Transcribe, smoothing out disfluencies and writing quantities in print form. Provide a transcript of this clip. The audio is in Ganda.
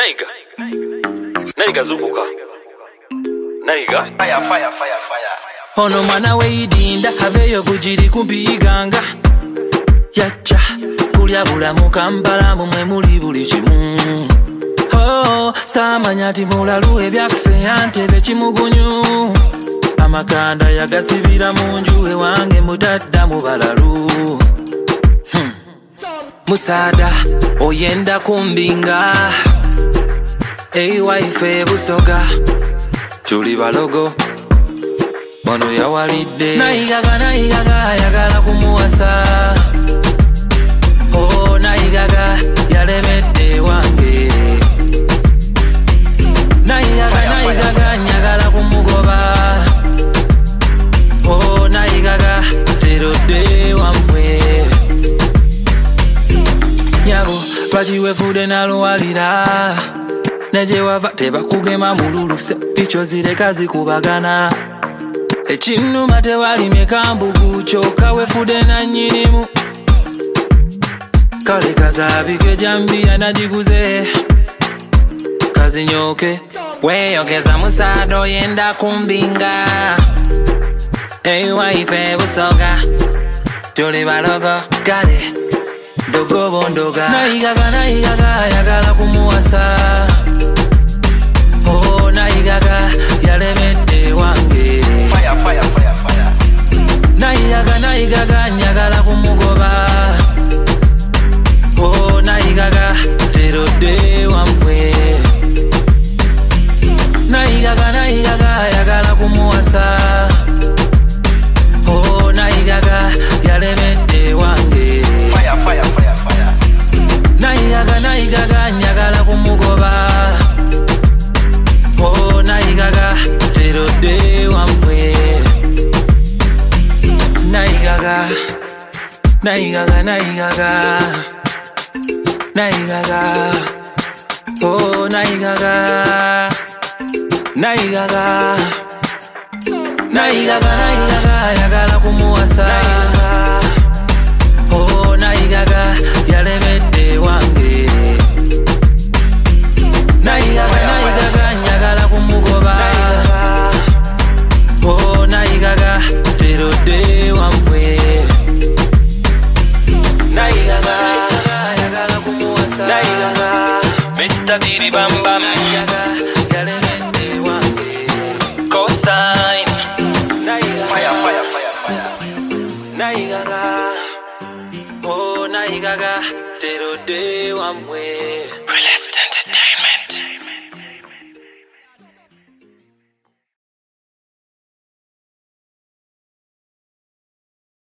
Naiga zukuka. Naiga. Fire. Ono mwana weidinda aveyo bujiri kumpiganga. Yacha kulya bulamu Kampala mwe muli buli kimu. Oh, samanya ti mulalu ebyaffe antebe kimugunyu. Amakanda yagasibira mu nju ewange mutadda mu balalu. Musada oyenda kumbinga. Hey wife busoga tuli balogo ono yawalidde nayigaga yagala kumuwasa. Oh nayigaga yalemedde wange. Nayigaga nyagala kumugoba. Oh nayigaga terodde wamwe. Nyabo bajiwefude naluwalira. Neje wava teba kugema mululuse picho zireka zikubagana. Echinuma tewalimye kambugu choka wefude na nyinimu. Kale kazabike jambia najiguze kazi nyoke. Weyogeza musado yenda kumbinga. Hey wife busoga tuli balogo kale dogo bondoga. Nayigaga yagala kumuwasa. Oh nayigaga yalemedde wange. Fire. Nayigaga nyagala kumugoba. Oh nayigaga terodde wamwe. Nayigaga yagala kumuwasa. Oh nayigaga yalemedde wange. Fire. Nayigaga nyagala kumugoba. Oh nayigaga terodde wamwe. Nayigaga oh nayigaga yagala kumuwasa. Oh nayigaga yalemedde wange. Nayigaga nyagala kumugoba. Oh nayigaga terodde wamwe. Nayigaga yagala kumuwasa. Mr. Diri Bam Bam yalemedde wange. Cosign Nayigaga oh nayigaga terodde wamwe.